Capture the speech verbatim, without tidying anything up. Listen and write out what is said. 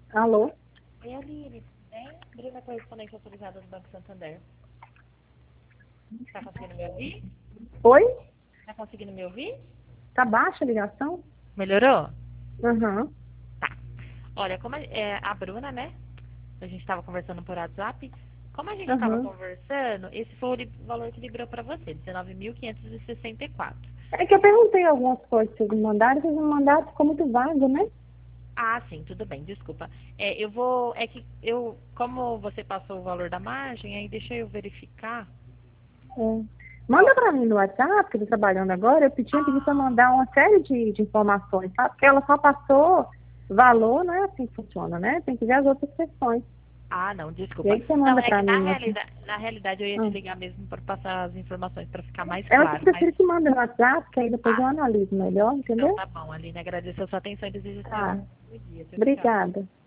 Alô? Oi, Aline, tudo bem? Bruna, correspondente autorizada do Banco Santander. Tá conseguindo me ouvir? Oi? Tá conseguindo me ouvir? Tá baixa a ligação? Melhorou? Aham. Tá. Olha, como a, é, a Bruna, né? A gente estava conversando por WhatsApp. Como a gente estava Aham. conversando, esse foi o li- valor que liberou para você, dezenove mil quinhentos e sessenta e quatro. É que eu perguntei algumas coisas que vocês me mandaram, vocês me mandaram, ficou muito vago, né? Ah, sim, tudo bem, desculpa. É, eu vou. É que eu. Como você passou o valor da margem, aí deixa eu verificar. É. Ó, Manda pra mim no WhatsApp, que eu tô trabalhando agora, eu pedi, pedi pra ah, mandar uma série de, de informações, sabe? Porque ela só passou valor, não é assim que funciona, né? Tem que ver as outras questões. ah, não, E desculpa. aí você Não, manda é que pra na mim, assim. realidade, na realidade eu ia te Ah. ligar mesmo para passar as informações para ficar mais Ela que claro, mas prefere que manda no WhatsApp, que aí depois eu ah, analiso melhor, então entendeu? tá bom, Aline, agradeço a sua atenção e desejo tenha um Tá. ótimo dia. Tchau, tchau. Obrigada.